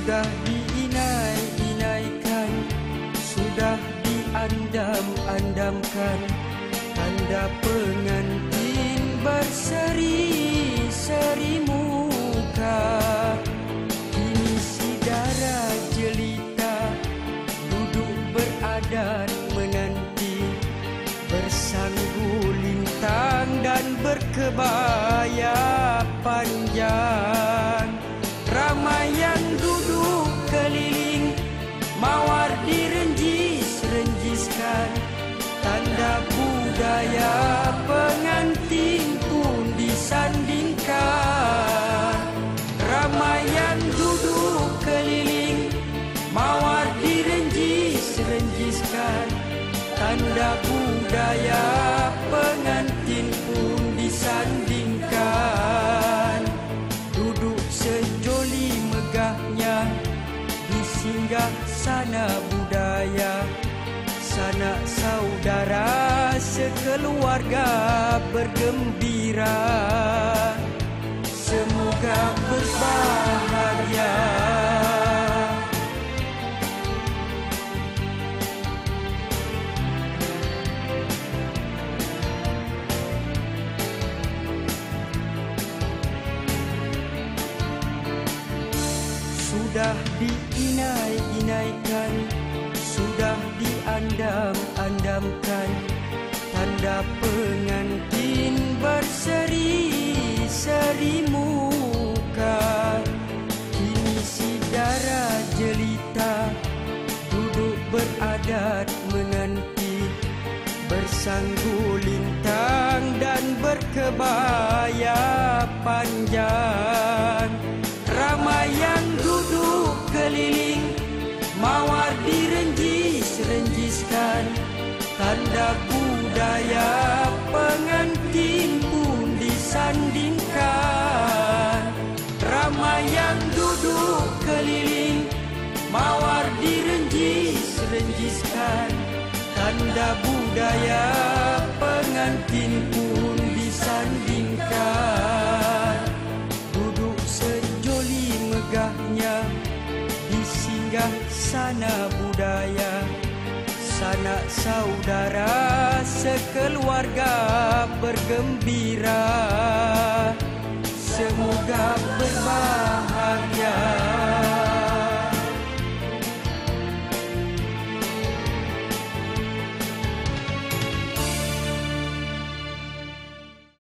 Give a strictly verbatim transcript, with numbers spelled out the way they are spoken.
sudah diinai-inaikan, sudah diandam-andamkan, tanda pengantin berseri-seri muka. Kini si dara jelita duduk beradat menanti, bersanggu lintang dan berkebaya panjang. Ramai yang duduk keliling, mawar direnjis-renjiskan, tanda budaya pengantin pun disandingkan. Ramai yang duduk keliling, mawar direnjis-renjiskan, tanda budaya pengantin pun disandingkan. Duduk sejoli megahnya di singgah sana budaya, sanak saudara sekeluarga bergembira, semoga berbahagia. Sudah diinai-inaikan, sudah diandam-andamkan, tanda pengantin berseri-seri muka. Kini si dara jelita duduk beradat menanti, bersanggu lintang dan berkebaya panjang. Ramai yang duduk keliling, mawar direnjis-renjiskan, tanda budaya pengantin pun disandingkan. Ramai yang duduk keliling, mawar direnjis-renjiskan, tanda budaya pengantin pun disandingkan. Duduk sejoli megahnya di singgah sana budaya, sanak saudara sekeluarga bergembira, semoga berbahagia.